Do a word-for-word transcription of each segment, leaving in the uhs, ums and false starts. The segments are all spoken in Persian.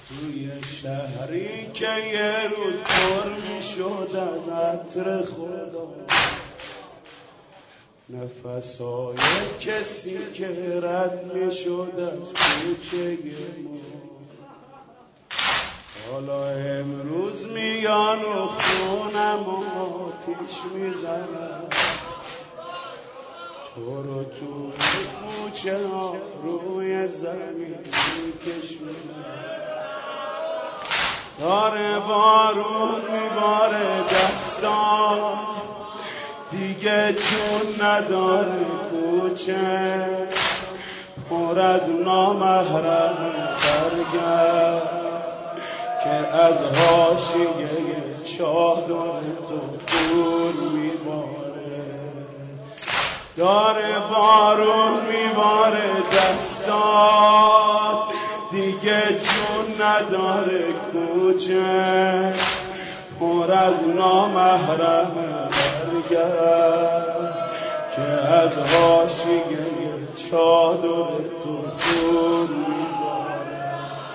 توی شهری که یه روز پر میشد از عطر خدا، نفسای کسی که رد میشد از کوچه ما، حالا امروز میان و خونم و آتیش میزنم، تو رو تو کوچه ها روی زمین میکشونم. داره بارون میباره دستان دیگه چون نداره کوچه، پر از نامحرم برگرد که از حاشیه چادر تو خون میباره. داره بارون میباره دستان دیگه چون نداره کوچه، پر از نامحرم برگرد که از حاشیه چادر تو خون میباره.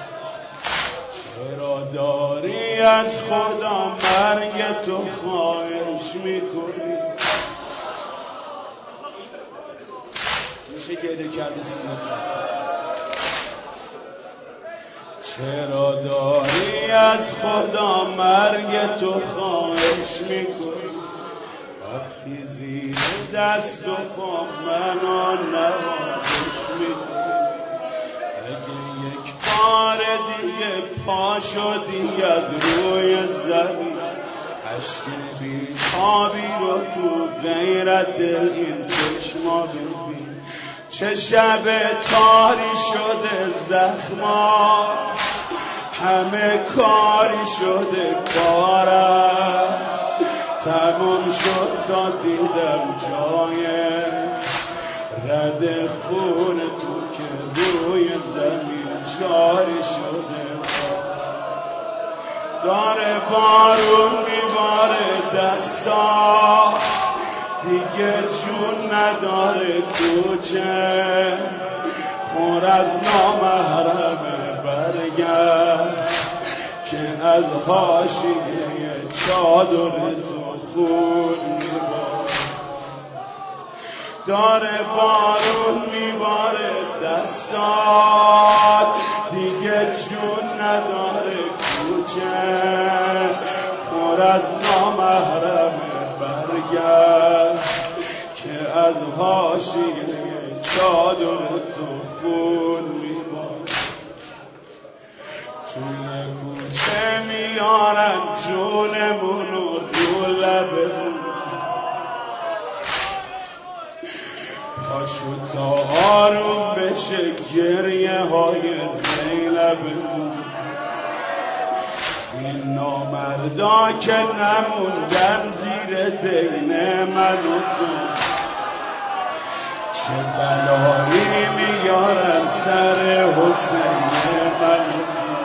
چرا داری از خدا مرگ تو خواهش میکنی؟ میشه گریه کرد چرا داری از خدا مرگ تو خواهش میکنی؟ وقتی زیر دست و پا منو نوازش میکنی. اگه یک بار دیگه پا شدی از روی زمین، عشق بی‌تابی رو تو غیرت این چشما ببین. چه شب تاری شده زخما، همه کاری شده کارم، تموم شد تا دیدم جای رد خون تو که روی زمین جاری شده. داره بارون میباره دستا دیگه جون نداره کوچه، پر از نامحرم برگرد که از حاشیه چادر تو خون میباره. داره بارون میباره دستات دیگه جون نداره کوچه، پر از نامحرم برگرد که از حاشیه چادر تو خون میباره. توی کوچه میارن جونمون و رو لبمون، پاشو تا آروم بشه گریه های زینبمون. این نامردا که نموندن زیر دین من و تو، چه بلایی میارن سر حسین من و تو.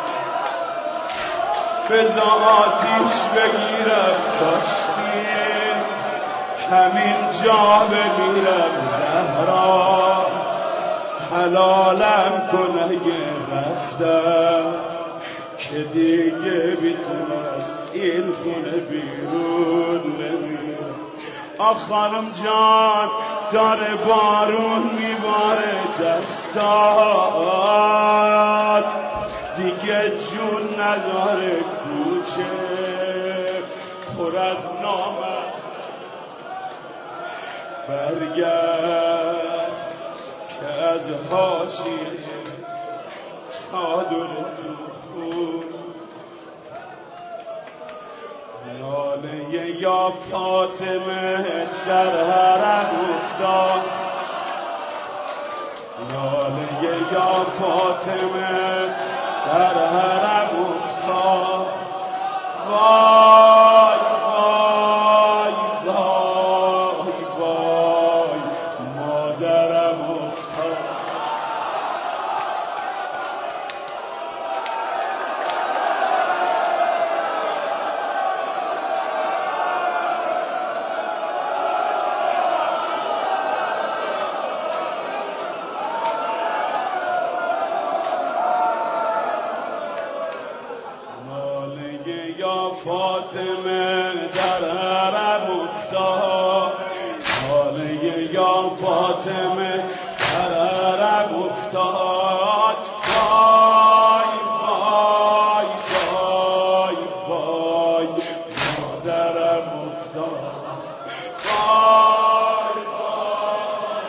بزا آتیش بگیرم کاشکی همین جا بمیرم زهرا، حلالم کن اگه رفتم که دیگه بیتون از این خونه بیرون نمیرم. آخ خانم جان داره بارون میباره دستات دیگه جون نداره کوچه، پر از نامه برگرد که از حاشیه چادر تو خون. ناله یا فاطمه در حرم افتاد، ناله یا فاطمه در حرم افتاد. وای وای وای وای مادرم افتاد. فاطمه در حرم افتاد، ناله یا فاطمه در حرم افتاد. وای وای وای وای مادرم افتاد. وای وای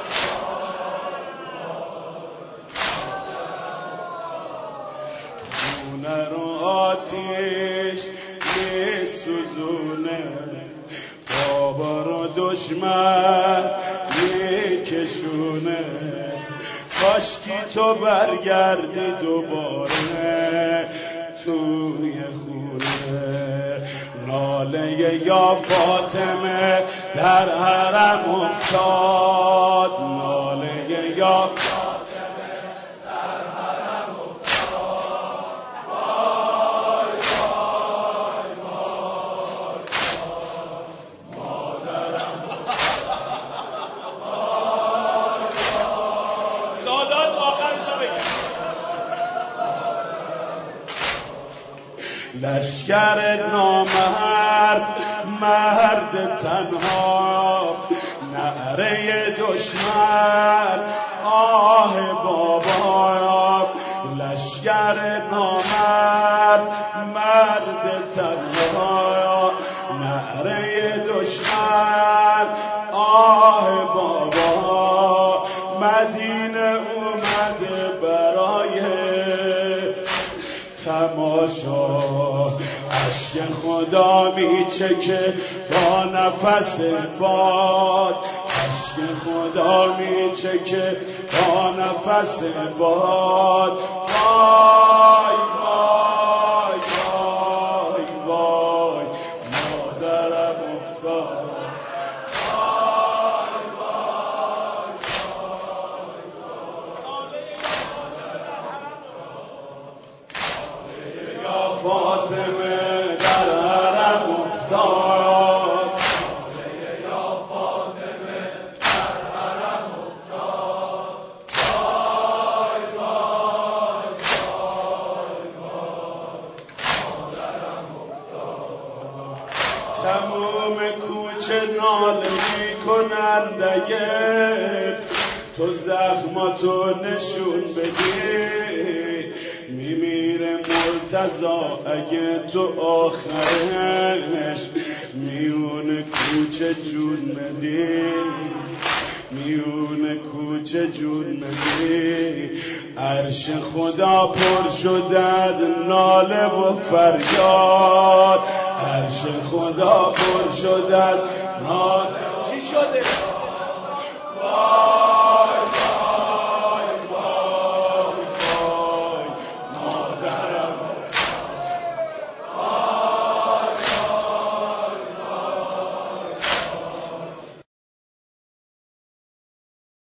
خونه رو آتیش میسوزونه، بابا رو دشمن میکشونه. کاشکی تو برگردی دوباره توی خونه، ناله یا فاطمه در حرم افتاد، ناله یا فاطمه در حرم افتاد. وای وای وای مادرم. سادات آخرشو بگم. لشکر نامرد مرد تنها، نعره دشمن آه بابا. لشکر نامرد مرد تنها، نعره دشمن آه بابا. مدینه اومده برای تماشا، عشق خدا میچکه با نفس باد، عشق خدا میچکه با نفس باد. وای وای وای وای مادرم افتاد. وای وای وای یا فاطمه در حرم افتاد، یا فاطمه در حرم افتاد. وای وای وای وای مادرم افتاد. تموم کوچه ناله میکننده، تو زخماتو نشون بدی، میمیره مرتضی اگه تو آخرش میون کوچه جون بدی، میون کوچه جون بدی. عرش خدا پر شد از ناله و فریاد، عرش خدا پر شد از ناله. چی شده؟